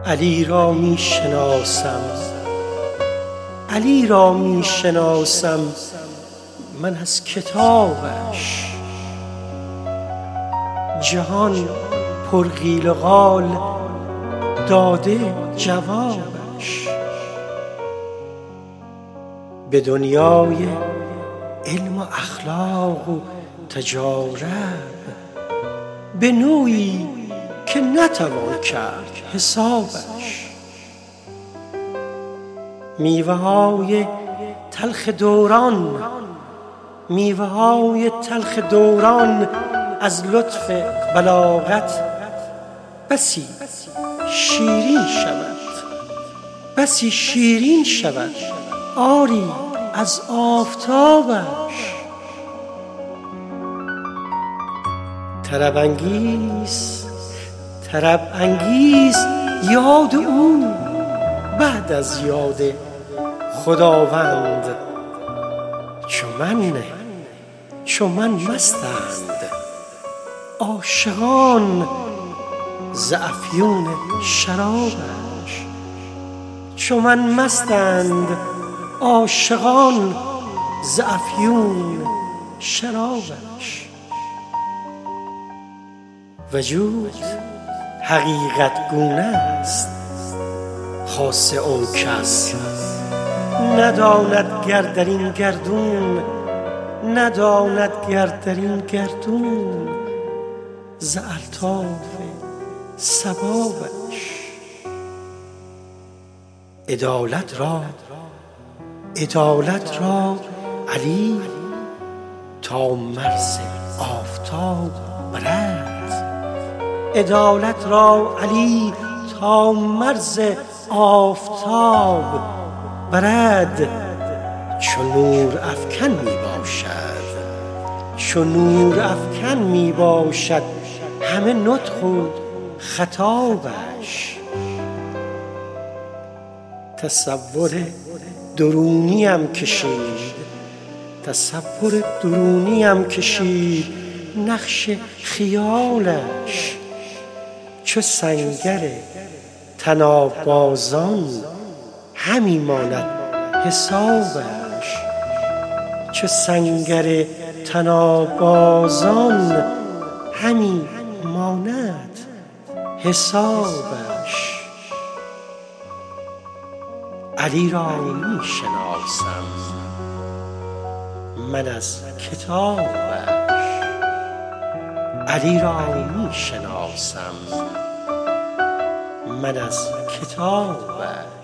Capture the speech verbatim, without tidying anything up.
علی را می شناسم، علی را می شناسم من از کتابش. جهان پر قیل و قال داده جوابش. به دنیای علم و اخلاق و تجارب، به نوعی که نتوان کرد حسابش. میوه های تلخ دوران، میوه های تلخ دوران از لطف بلاغت بسی شیرین شود، بسی شیرین شود آری از آفتابش. طرب انگیز، طرب انگیز یاد او بعد از یاد خداوند. چو من چو من مستند عاشقان ز افیون شرابش. چو من مستند عاشقان ز افیون شرابش. وجود حقیقت گونه است، خاصه اون کس نداند گر در این گردون، نداند گر در این گردون ز الطاف صبابش. عدالت را عدالت را علی تا مرز آفتاب برد. عدالت را علی تا مرز آفتاب برد. چو نور افکن می باشد، چو نور افکن می باشد همه نطق و خطابش. تصور درونیم کشید، تصور درونیم کشید نقش خیالش. چو سنگر طناب بازان همی ماند حسابش. چو سنگر طناب بازان همی ماند حسابش. علی را می شناسم من از کتابش. علی را می شناسم من از کتابش.